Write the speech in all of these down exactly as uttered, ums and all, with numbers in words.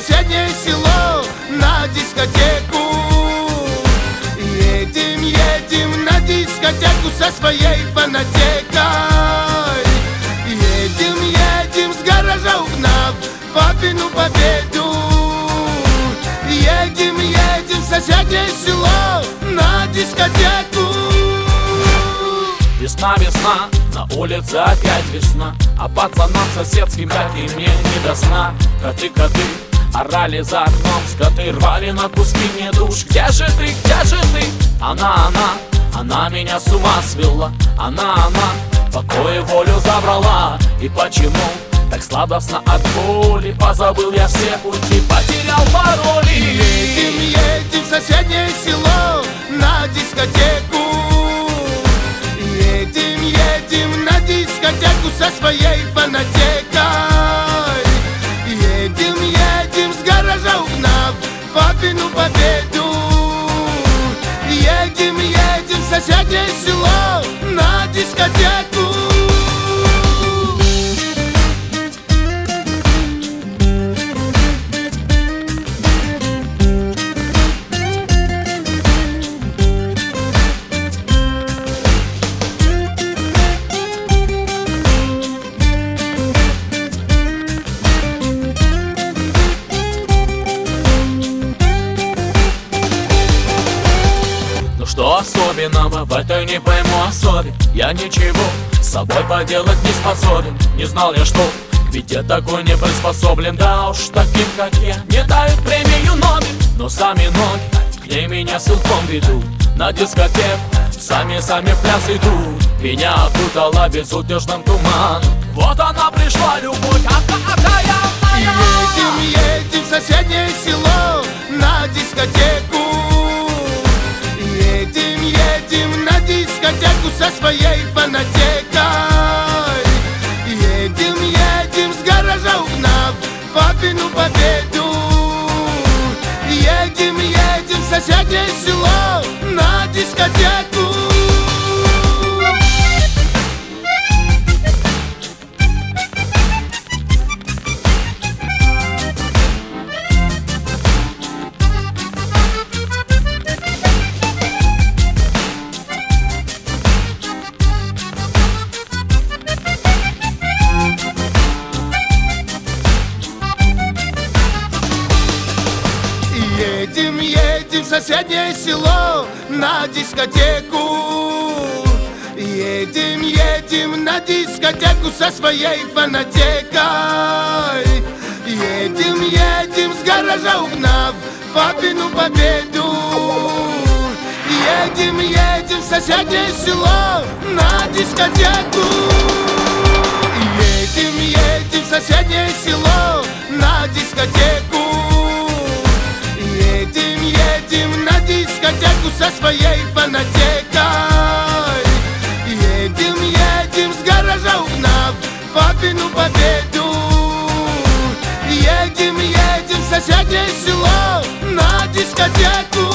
соседнее село на дискотеку. Едем, едем на дискотеку со своей фонотекой. Едем, едем с гаража угнав папину победу. Едем, едем в соседнее село на дискотеку. Весна, весна, на улице опять весна, а пацанам соседским как и мне не до сна. Коты, коты, орали за окном, скоты рвали на куски мне душ. Где же ты, где же ты? Она, она, она меня с ума свела. Она, она, покой и волю забрала. И почему так сладостно от боли? Позабыл я все пути, потерял пароли. Едем, едем в соседнее село на дискотеку. Едем, едем на дискотеку со своей фонотекой. Едем, едем с гаража угнав папину победу. Едем, едем в соседнее село на дискотеку. Что особенного в этой не пойму особе? Я ничего с собой поделать не способен. Не знал я, что ведь я такой не приспособлен. Да уж таким, как я, не дают премию Нобель. Но сами ноги к ней меня силком ведут. На дискотеку сами-сами в пляс идут. Меня окутала безудержным туманом. Вот она пришла, любовь, какая. Едем, едем в соседнее село на дискотеку. Едем, едем на дискотеку со своей фонотекой. Едем, едем с гаража угнав папину победу. Едем, едем в соседнее село на дискотеку. Едем, едем в соседнее село на дискотеку. Едем, едем на дискотеку со своей фонотекой. Едем, едем с гаража угнав папину победу. Едем, едем в соседнее село на дискотеку. Едем, едем в соседнее село на дискотеку. Едем, едем на дискотеку со своей фонотекой. Едем, едем с гаража угнав папину победу. Едем, едем в соседнее село на дискотеку.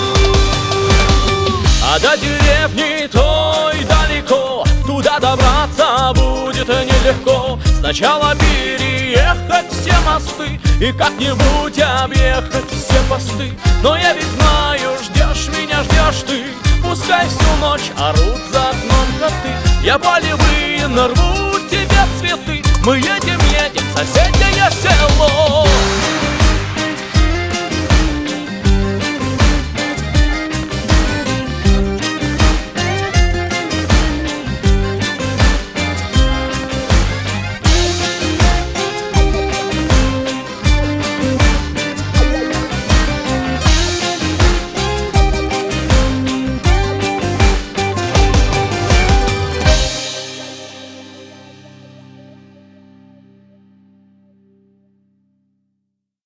А до деревни той далеко, туда добраться будет нелегко. Сначала переехать все мосты и как-нибудь объехать все посты. Но я ведь знаю, ждешь меня, ждешь ты. Пускай всю ночь орут за окном коты. Я полевые нарву тебе цветы. Мы едем, едем в соседнее село.